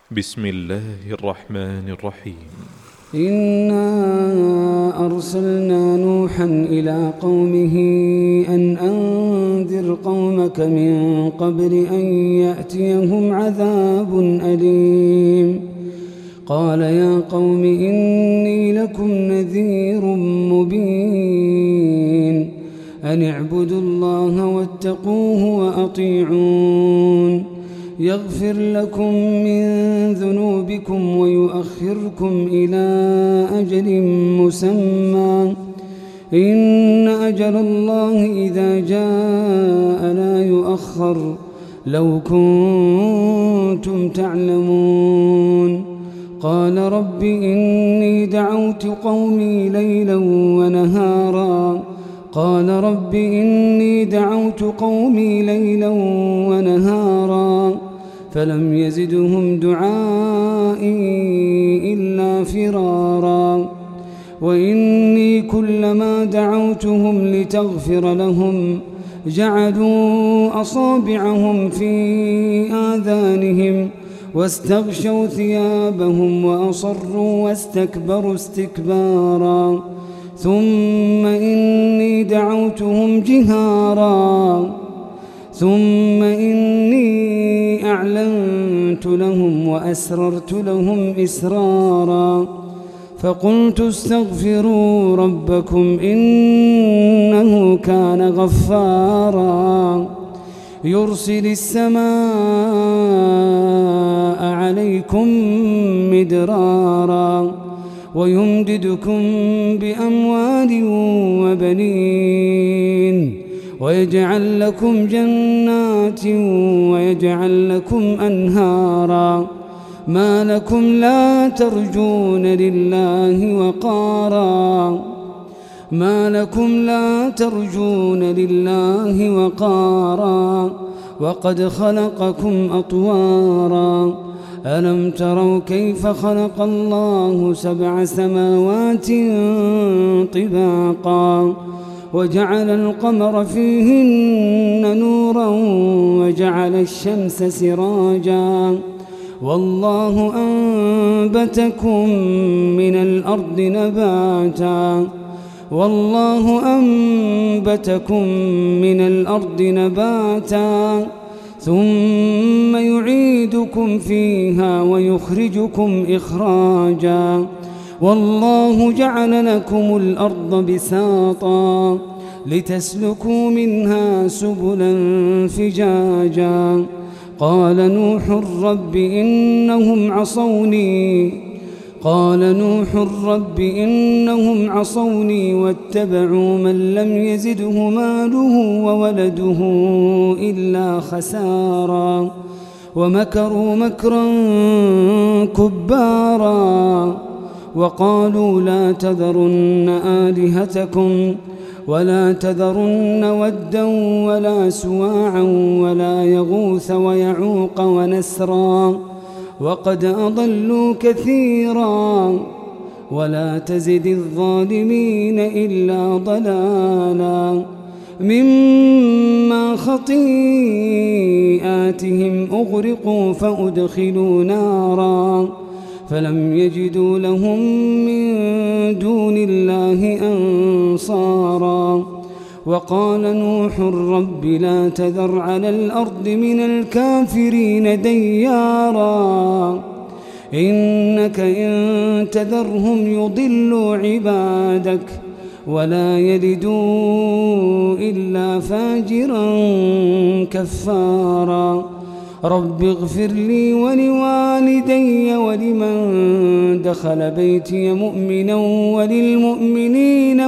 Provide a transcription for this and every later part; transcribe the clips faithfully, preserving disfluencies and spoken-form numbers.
بسم الله الرحمن الرحيم. إنا أرسلنا نوحا إلى قومه أن أنذر قومك من قبل أن يأتيهم عذاب أليم. قال يا قوم إني لكم نذير مبين أن اعبدوا الله واتقوه وأطيعون يغفر لكم من ذنوبكم ويؤخركم إلى أجل مسمى إن أجل الله إذا جاء لا يؤخر لو كنتم تعلمون. قال رب إني دعوت قومي ليلا ونهارا قال رب إني دعوت قومي ليلا ونهارا فلم يزدهم دعائي إلا فرارا وإني كلما دعوتهم لتغفر لهم جعلوا أصابعهم في آذانهم واستغشوا ثيابهم وأصروا واستكبروا استكبارا ثم إني دعوتهم جهارا ثم إني أعلنت لهم وأسررت لهم إسرارا فقلت استغفروا ربكم إنه كان غفارا يرسل السماء عليكم مدرارا ويمددكم بأموال وبنين ويجعل لكم جنات ويجعل لكم أنهارا ما لكم لا ترجون لله وقارا ما لكم لا ترجون لله وقارا وقد خلقكم أطوارا ألم تروا كيف خلق الله سبع سماوات طباقا وجعل القمر فيهن نورا وجعل الشمس سراجا والله أنبتكم من الأرض نباتا والله أنبتكم من الأرض نباتا ثم يعيدكم فيها ويخرجكم إخراجا والله جعل لكم الأرض بساطا لتسلكوا منها سبلا فجاجا قال نوح رب إنهم عصوني قال نوح رب إنهم عصوني واتبعوا من لم يزده ماله وولده إلا خسارا ومكروا مكرا كبارا وقالوا لا تذرن آلهتكم ولا تذرن ودا ولا سواعا ولا يغوث ويعوق ونسرا وقد أضلوا كثيرا ولا تزد الظالمين إلا ضلالا مما خطيئاتهم أغرقوا فأدخلوا نارا فلم يجدوا لهم من دون الله أنصارا وقال نوح رب لا تذر على الأرض من الكافرين ديارا إنك إن تذرهم يضلوا عبادك ولا يلدوا إلا فاجرا كفارا رب اغفر لي ولوالدي ولمن دخل بيتي مؤمنا وللمؤمنين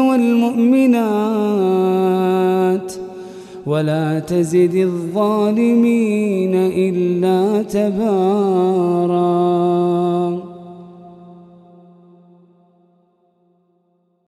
والمؤمنات ولا تزد الظالمين إلا تبارا.